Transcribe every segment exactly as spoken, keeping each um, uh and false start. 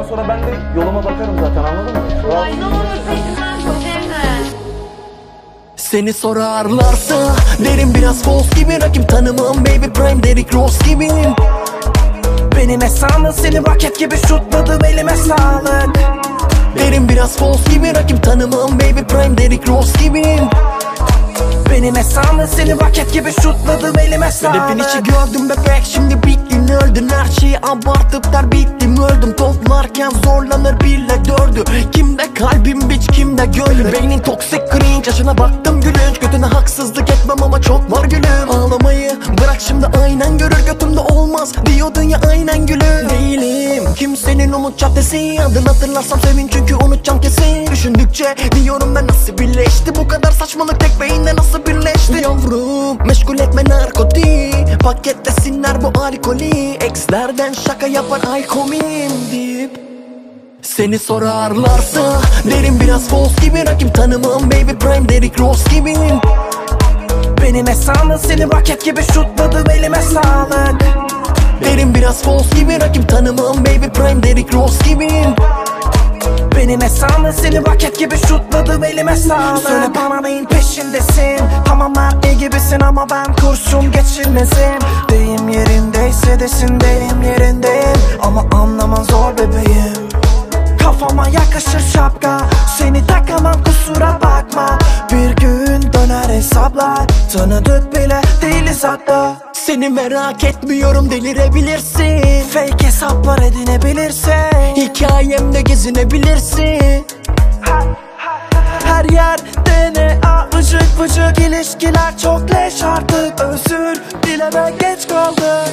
sonra ben de yoluma bakarım zaten, anladın mı? Ay ne olur peşinden koşarım. Seni sorarlarsa derim biraz false gibi, rakip tanımam baby prime Derrick Rose gibiyim. Beni ne sandın, seni roket gibi şutladım, elime sağlık. Derim biraz false gibi, rakip tanımam baby prime Derrick Rose gibiyim. Beni ne sandın, seni roket gibi şutladım, elime sağlık. Hedefin içi gördüm bebek, şimdi bittin öldün. Her şeyi abartıp der bittim öldüm. Toplarken zorlanır bile dördü. Kimde kalbim biç, kimde gönlüm. Beynin toksik cringe, yaşına baktım gülünç. Götüne haksızlık etmem ama çok var gülüm. Ağlamayı bırak şimdi, aynen görür götümde olmaz diyordun ya, aynen gülüm. Değilim kimsenin umut caddesi, adını hatırlarsam sevin çünkü unutacağım kesin. Düşündükçe diyorum ben, nasıl birleşti bu kadar saçmalık, tek beyinde nasıl birleşti? Yavrum meşgul etme narkotik, paketlesinler bu alkolü. Exlerden şaka yapar ay komiyim deyip. Seni sorarlarsa derim biraz false gibi, rakip tanımam baby prime Derrick Rose gibiyim. Beni ne sandın, seni roket gibi şutladım, elime sağlık. Derim biraz false gibi, rakip tanımam baby prime Derrick Rose gibiyim. Beni ne sandın, seni roket gibi şutladım, elime sağlık. Söyle bana neyin peşindesin? Tamam her iyi gibisin ama ben kurşun geçirmezim. Deyim yerindeyse desin, deyim yerindeyim ama anlaman zor bebeğim. Kafama yakışır şapka, seni takamam kusura bakma. Bir gün döner hesaplar, tanıdık bile değiliz hatta. Seni merak etmiyorum, delirebilirsin. Fake hesaplar edinebilirsin. Hikayemde gezinebilirsin. Her yerde ne a vıcık vıcık ilişkiler çok leş artık. Özür dileme geç kaldık.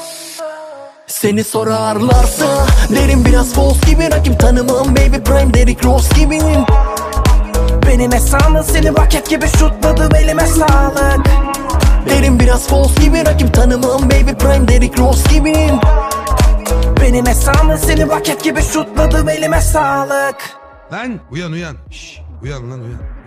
Seni sorarlarsa derim biraz false gibi, rakip tanımam baby prime Derrick Rose gibiyim. Beni ne sandın, seni roket gibi şutladım, elime sağlık. Derim biraz false gibi, rakip tanımam baby prime Derrick Rose gibiyim. Beni ne sandın, seni roket gibi şutladım, elime sağlık. Lan uyan uyan. Şş, uyan lan uyan.